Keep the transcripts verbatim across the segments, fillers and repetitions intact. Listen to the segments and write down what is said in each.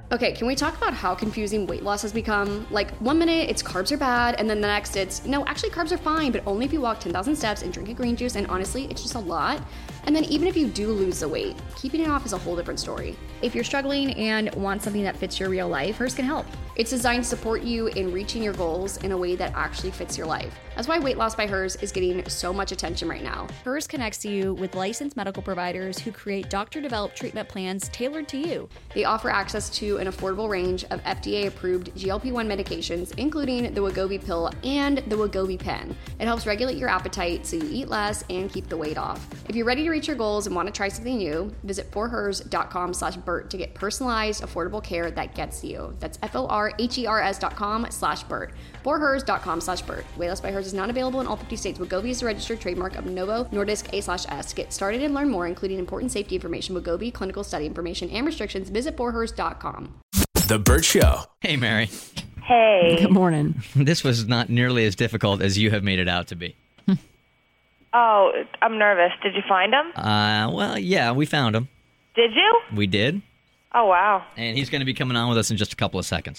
Okay, can we talk about how confusing weight loss has become? Like, one minute it's carbs are bad, and then the next it's, no, actually carbs are fine, but only if you walk ten thousand steps and drink a green juice, and honestly, it's just a lot. And then even if you do lose the weight, keeping it off is a whole different story. If you're struggling and want something that fits your real life, Hers can help. It's designed to support you in reaching your goals in a way that actually fits your life. That's why Weight Loss by Hers is getting so much attention right now. Hers connects you with licensed medical providers who create doctor-developed treatment plans tailored to you. They offer access to an affordable range of F D A-approved G L P one medications, including the Wegovy pill and the Wegovy pen. It helps regulate your appetite so you eat less and keep the weight off. If you're ready to reach your goals and want to try something new, visit forhers.com slash Bert to get personalized, affordable care that gets you. That's F-O-R-H-E-R-S dot com slash Bert. forhers.com slash Bert. Weight Loss by Hers is not available in all fifty states. Wegovy is a registered trademark of Novo Nordisk A slash S. To get started and learn more, including important safety information, Wegovy, clinical study information, and restrictions, visit forhers dot com. The Bert Show. Hey, Mary. Hey. Good morning. This was not nearly as difficult as you have made it out to be. Oh, I'm nervous. Did you find him? Uh, well, yeah, we found him. Did you? We did. Oh, wow. And he's going to be coming on with us in just a couple of seconds.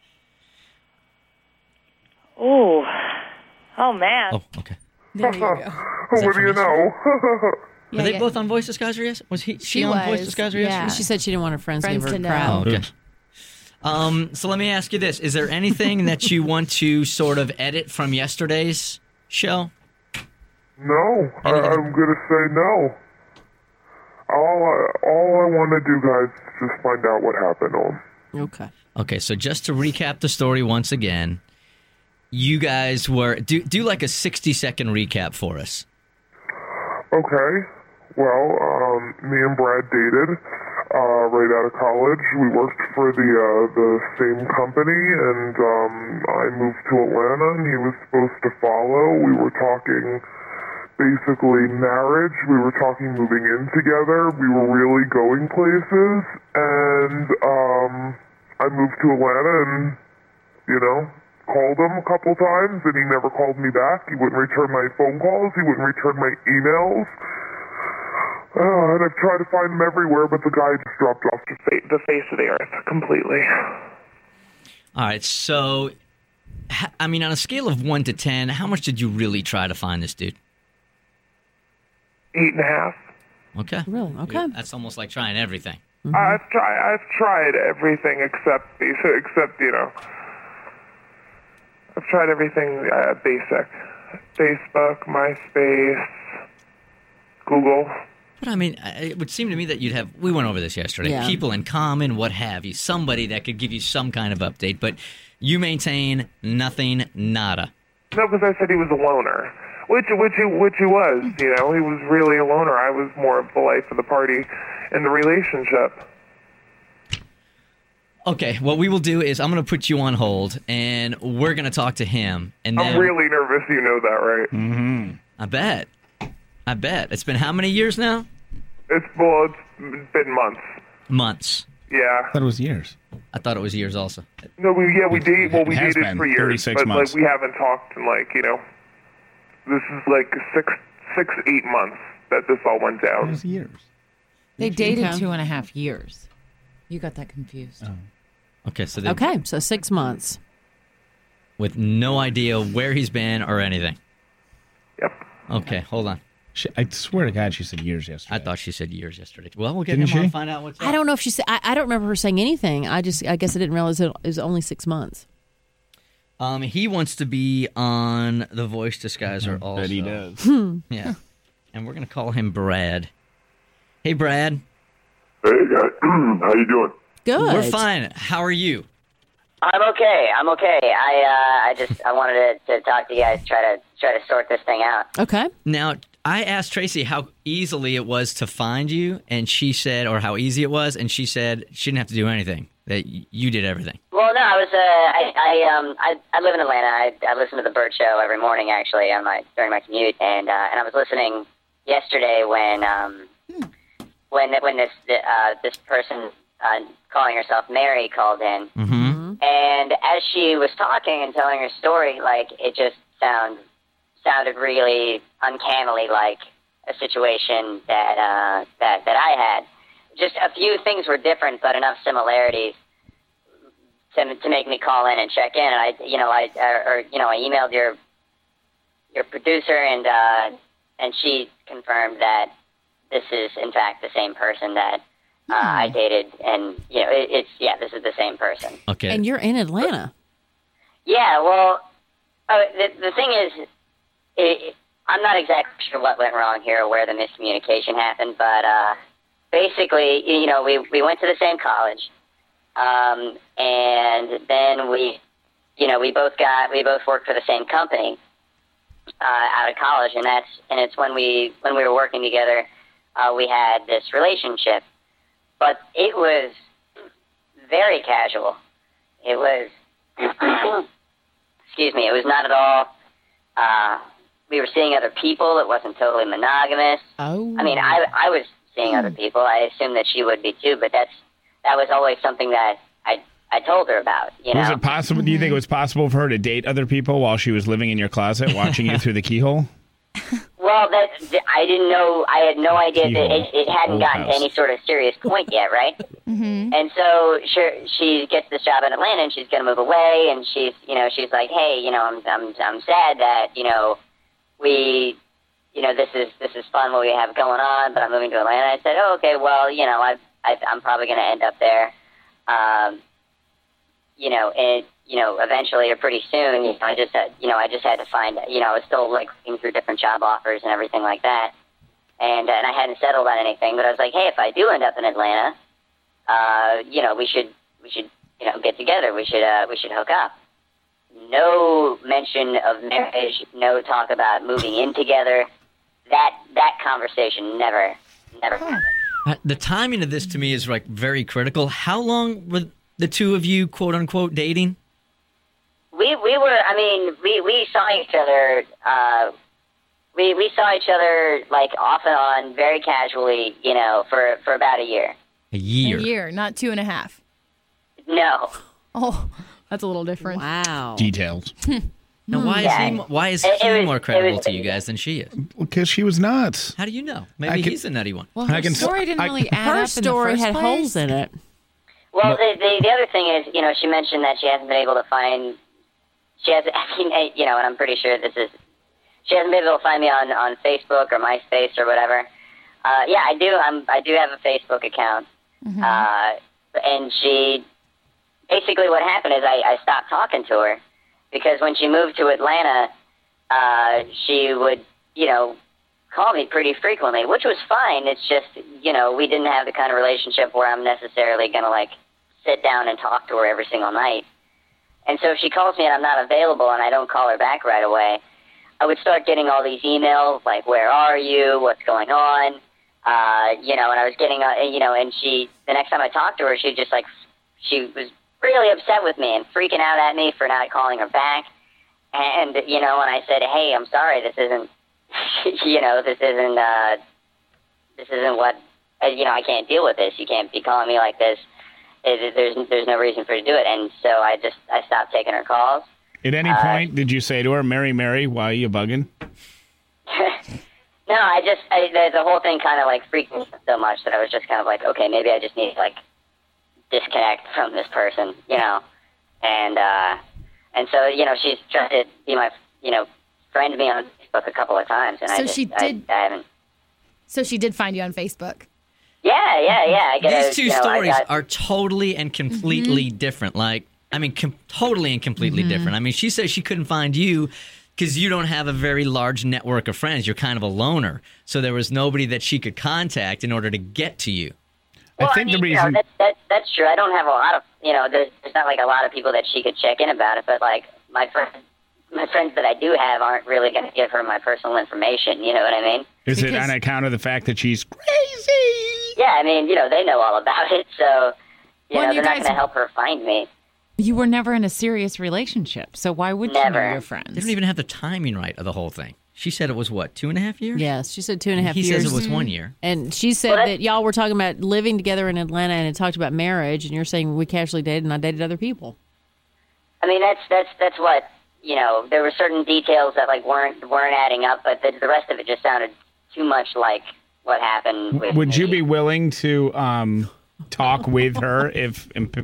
Ooh. Oh, man. Oh, okay. There you go. What do you know? Were they both on Voice Disguiser yesterday? Was he, she, She on was. Voice Disguiser Yeah. yesterday? She said she didn't want her friends, Friends to give to her crap. know. Oh, okay. Um, so let me ask you this. Is there anything that you want to sort of edit from yesterday's show? No, I, I'm going to say no. All I, all I want to do, guys, is just find out what happened on. Okay. Okay, so just to recap the story once again, you guys were... Do, do like a sixty-second recap for us. Okay. Well, um, me and Brad dated uh, right out of college. We worked for the uh, the same company, and um, I moved to Atlanta, and he was supposed to follow. We were talking basically marriage. We were talking moving in together. We were really going places, and um, I moved to Atlanta and, you know, called him a couple times, and he never called me back. He wouldn't return my phone calls. He wouldn't return my emails. Uh, and I've tried to find him everywhere, but the guy just dropped off the fa- the face of the earth completely. All right, so, I mean, on a scale of one to ten, how much did you really try to find this dude? Eight and a half. Okay. Really? Okay. That's almost like trying everything. Mm-hmm. I've tried. I've tried everything except except you know. I've tried everything uh, basic: Facebook, MySpace, Google. But I mean, it would seem to me that you'd have, we went over this yesterday, Yeah. people in common, what have you, somebody that could give you some kind of update, but you maintain nothing, nada. No, because I said he was a loner, which which he, which he was. You know, he was really a loner. I was more of the life of the party in the relationship. Okay, what we will do is I'm going to put you on hold, and we're going to talk to him. And then, I'm really nervous. You know that, right? Mm-hmm. I bet. I bet. It's been how many years now? It's well, it's been months. Months. Yeah. I thought it was years. I thought it was years also. No, we yeah we date well we It has dated been for years, thirty-six but months. like we haven't talked in like you know, this is like six six eight months that this all went It down. was years. They dated Okay. two and a half years. You got that confused. Okay, so they, Okay, so six months. with no idea where he's been or anything. Yep. Okay, hold on. She, I swear to God, she said years yesterday. I thought she said years yesterday. Well, we'll get Didn't him on she? and find out what's up. I don't know if she said. I, I don't remember her saying anything. I just. I guess I didn't realize it was only six months. Um, he wants to be on the Voice Disguiser also. Bet he does. Yeah. And we're going to call him Brad. Hey, Brad. Hey guys, how you doing? Good. We're fine. How are you? I'm okay. I'm okay. I uh, I just I wanted to, to talk to you guys, try to try to sort this thing out. Okay. Now, I asked Tracy how easily it was to find you, and she said, or how easy it was, and she said she didn't have to do anything. That y- you did everything. Well, no, I was uh, I I um I, I live in Atlanta. I I listen to the Bert Show every morning actually on my during my commute, and uh, and I was listening yesterday when um when when this uh this person uh, calling herself Mary called in. Mm-hmm. And as she was talking and telling her story, like, it just sound, sounded really uncannily like a situation that, uh, that, that I had. Just a few things were different, but enough similarities to to make me call in and check in. And I, you know, I or, or you know, I emailed your your producer, and uh, and she confirmed that this is in fact the same person that uh, hmm. I dated, and you know, it, it's yeah, this is the same person. Okay. And you're in Atlanta. Yeah. Well, uh, the the thing is, it, I'm not exactly sure what went wrong here or where the miscommunication happened, but uh, basically, you know, we we went to the same college. Um, and then we, you know, we both got, we both worked for the same company, uh, out of college. And that's, and it's when we, when we were working together, uh, we had this relationship, but it was very casual. It was, excuse me, it was not at all, uh, we were seeing other people. It wasn't totally monogamous. Oh. I mean, I, I was seeing other people. I assumed that she would be too, but that's, that was always something that I I told her about. You know? Was it possible? Mm-hmm. Do you think it was possible for her to date other people while she was living in your closet, watching you through the keyhole? Well, that I didn't know. I had no idea that it, it hadn't Old gotten house. to any sort of serious point yet, right? Mm-hmm. And so she, she gets this job in Atlanta, and she's going to move away. And she's, you know, she's like, hey, you know, I'm I'm I'm sad that you know we. You know, this is this is fun what we have going on, but I'm moving to Atlanta. I said, oh, okay, well, you know, I've, I, I'm probably going to end up there, um, you know, and you know, eventually or pretty soon. You know, I just had, you know, I just had to find, you know, I was still like looking through different job offers and everything like that, and and I hadn't settled on anything. But I was like, hey, if I do end up in Atlanta, uh, you know, we should we should you know get together. We should uh, we should hook up. No mention of marriage. No talk about moving in together. That that conversation never, never happened. Uh, The timing of this to me is like very critical. How long were the two of you, quote unquote, dating? We we were. I mean, we, we saw each other. Uh, we we saw each other like off and on, very casually. You know, for, for about a year. A year. A year, not two and a half. No. Oh, that's a little different. Wow. Details. Now, why Yeah. is he why is It- he it was- more it credible was- to you guys than she is? Because she was nuts. How do you know? I Maybe can- he's the nutty one. Well, her I can- story didn't I- really add Her up story in the had first place. holes in it. Well, the, the the other thing is, you know, she mentioned that she hasn't been able to find. She has, I mean, eh, you know, and I'm pretty sure this is. She hasn't been able to find me on, on Facebook or MySpace or whatever. Uh, yeah, I do. I'm. I do have a Facebook account. Mm-hmm. Uh, and she, basically, what happened is I, I stopped talking to her because when she moved to Atlanta, uh, she would, you know, call me pretty frequently, which was fine. It's just, you know, we didn't have the kind of relationship where I'm necessarily going to, like, sit down and talk to her every single night. And so if she calls me and I'm not available and I don't call her back right away, I would start getting all these emails, like, where are you, what's going on, uh, you know, and I was getting, uh, you know, and she, the next time I talked to her, she just, like, she was really upset with me and freaking out at me for not calling her back. And, you know, and I said, hey, I'm sorry, this isn't, you know, this isn't, uh, this isn't what, uh, you know, I can't deal with this. You can't be calling me like this. It, there's, there's no reason for her to do it. And so I just, I stopped taking her calls. At any Uh, point, did you say to her, Mary, Mary, why are you bugging? No, I just, I, the, the whole thing kind of like freaked me so much that I was just kind of like, okay, maybe I just need to like disconnect from this person, you know? And, uh, and so, you know, she's tried to be my, you know, friend me on Facebook a couple of times. And So I just, she I, did- I haven't. So she did find you on Facebook. Yeah, yeah, yeah. I get These two you know, I stories got- are totally and completely different. Like, I mean, com- totally and completely different. I mean, she says she couldn't find you because you don't have a very large network of friends. You're kind of a loner. So there was nobody that she could contact in order to get to you. Well, I think mean, the you know, reason... that, that, that's true. I don't have a lot of, you know, there's, there's not like a lot of people that she could check in about it, but like my friends, my friends that I do have aren't really going to give her my personal information. You know what I mean? Is it Because- on account of the fact that she's crazy? Yeah, I mean, you know, they know all about it, so you Well, know, you they're not guys- going to help her find me. You were never in a serious relationship, so why would you know Never. your They friends? don't even have the timing right of the whole thing. She said it was, what, two and a half years? Yes, she said two and a half He years. says it was one year. And she said Well, that- that y'all were talking about living together in Atlanta and had talked about marriage, and you're saying we casually dated and I dated other people. I mean, that's that's that's what you know. There were certain details that like weren't weren't adding up, but the, the rest of it just sounded too much like what happened. With Would you me. be willing to um, talk with her if,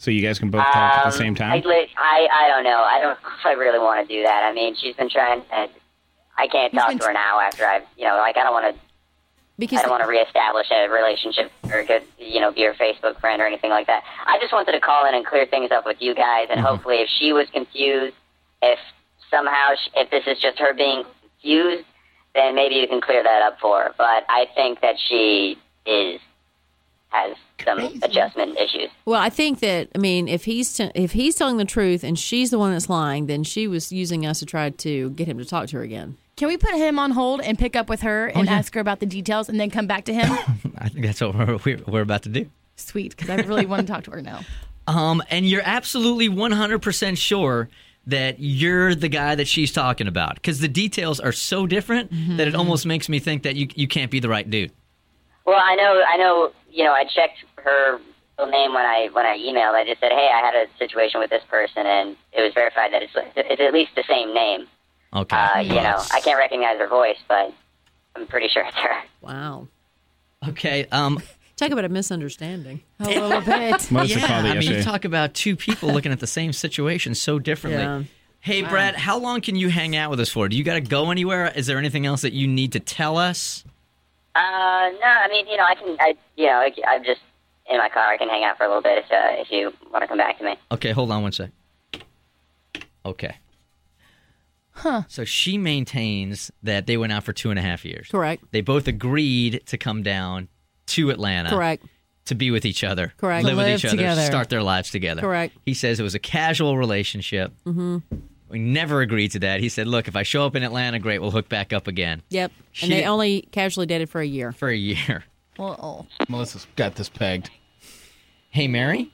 so you guys can both talk at the Um, same I, time? li- I I don't know. I don't know if I really want to do that. I mean, she's been trying. And I can't talk to her now after I've, you know, like I don't want to. Because I don't want to reestablish a relationship or get, you know, be her Facebook friend or anything like that. I just wanted to call in and clear things up with you guys, and Mm-hmm. hopefully, if she was confused, if somehow, she, if this is just her being confused, then maybe you can clear that up for her. But I think that she is has some adjustment issues. Well, I think that I mean, if he's t- if he's telling the truth and she's the one that's lying, then she was using us to try to get him to talk to her again. Can we put him on hold and pick up with her and yeah. ask her about the details and then come back to him? I think that's what we're, we're, we're about to do. Sweet, because I really want to talk to her now. Um, and you're absolutely one hundred percent sure that you're the guy that she's talking about, because the details are so different Mm-hmm. that it almost makes me think that you you can't be the right dude. Well, I know, I know, you know, I checked her full name when I when I emailed. I just said, hey, I had a situation with this person, and it was verified that it's, it's at least the same name. Okay. Uh, you know, I can't recognize her voice, but I'm pretty sure it's her. Wow. Okay. Um, Talk about a misunderstanding. A little bit. Melissa yeah, called it I mean, you yesterday. talk about two people looking at the same situation so differently. Yeah. Hey, Brad, how long can you hang out with us for? Do you got to go anywhere? Is there anything else that you need to tell us? Uh, no, I mean, you know, I can, I, you know, I, I'm just in my car. I can hang out for a little bit if, uh, if you want to come back to me. Okay, hold on one sec. Okay. Huh. So she maintains that they went out for two and a half years. Correct. They both agreed to come down to Atlanta. Correct. To be with each other. Correct. Live with Live each other. together. Start their lives together. Correct. He says it was a casual relationship. Mm-hmm. We never agreed to that. He said, look, if I show up in Atlanta, great, we'll hook back up again. Yep. She- And they only casually dated for a year. For a year. Well, Melissa's got this pegged. Hey, Mary?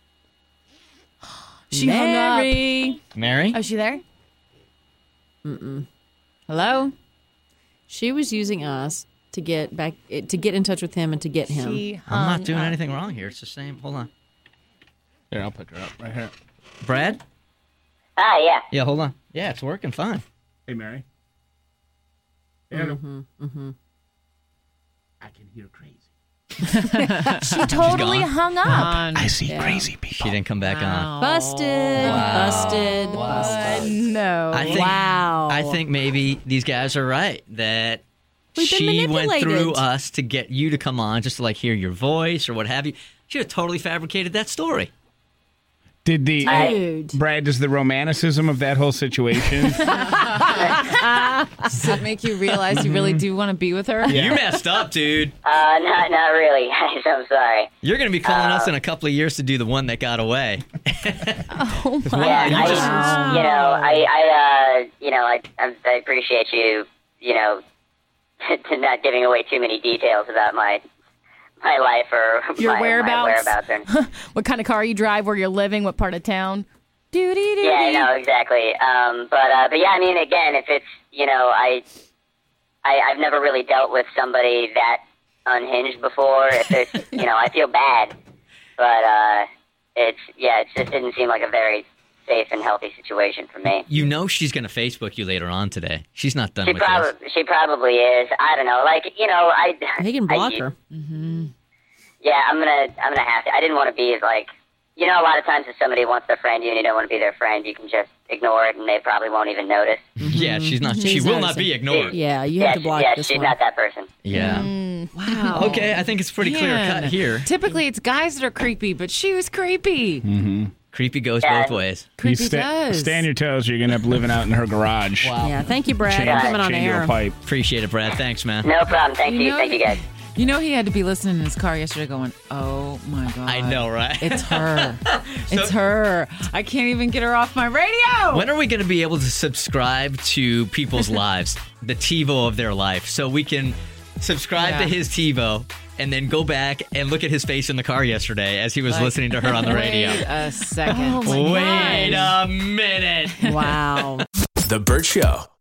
she hung up. Mary. Mary? Oh, is she there? Hello? She was using us to get back to get in touch with him and to get him. She I'm hung not doing up. anything wrong here. It's the same. Hold on. Here, I'll pick her up right here. Brad? Ah, yeah. Yeah, hold on. Yeah, it's working fine. Hey, Mary. Mm-hmm, mm-hmm. I can hear crazy. She totally gone? hung up. On. I see Yeah. crazy people. She didn't come back on. Busted. Wow. Busted. Uh, Busted. no. I think, Wow. I think maybe these guys are right that We've been she went manipulated. through us to get you to come on just to like hear your voice or what have you. She have totally fabricated that story. Did the Dude. Brad? Does the romanticism of that whole situation? Does it make you realize you really do want to be with her? You messed up, dude. Uh, not, not really, guys. I'm sorry. You're going to be calling us in a couple of years to do the one that got away. Oh my Wow, Yeah, you I, just- you know, I, I, uh, you know, I, I, I appreciate you, you know, to not giving away too many details about my, my life or Your my, whereabouts. my whereabouts. Or, What kind of car you drive, where you're living, what part of town? Doo doo doo. yeah, no, exactly. Um, but, uh, but yeah, I mean, again, if it's, you know, I, I, I've never really dealt with somebody that unhinged before. If it's, you know, I feel bad, but, uh, it's, yeah, it just didn't seem like a very safe and healthy situation for me. You know she's going to Facebook you later on today. She's not done She with this. probably, she probably is. I don't know. Like, you know, I. He can block I, her. Yeah, I'm gonna, I'm gonna have to. I didn't want to be like, you know, a lot of times if somebody wants to friend you and you don't want to be their friend, you can just ignore it and they probably won't even notice. Yeah, she's not. She She's will not not be saying- ignored. Yeah, you yeah, have to she- block yeah, this she's one. not that person. Yeah. Wow. Okay, I think it's pretty clear Man. cut here. Typically, it's guys that are creepy, but she was creepy. Creepy goes Yeah. both ways. You Creepy sta- does. Stay on your toes, or you're gonna end up living out in her garage. Yeah, thank you, Brad, Chained, for coming on chained to air. a pipe. Appreciate it, Brad. Thanks, man. No problem. Thank you. You know Thank you, that- guys. You know, he had to be listening in his car yesterday going, oh my God. I know, right? It's her. It's her. I can't even get her off my radio. When are we going to be able to subscribe to people's lives, the TiVo of their life, so we can subscribe Yeah. to his TiVo and then go back and look at his face in the car yesterday as he was Like, listening to her on the radio? Wait a second. Oh my Wait a minute. Wow. The Burt Show.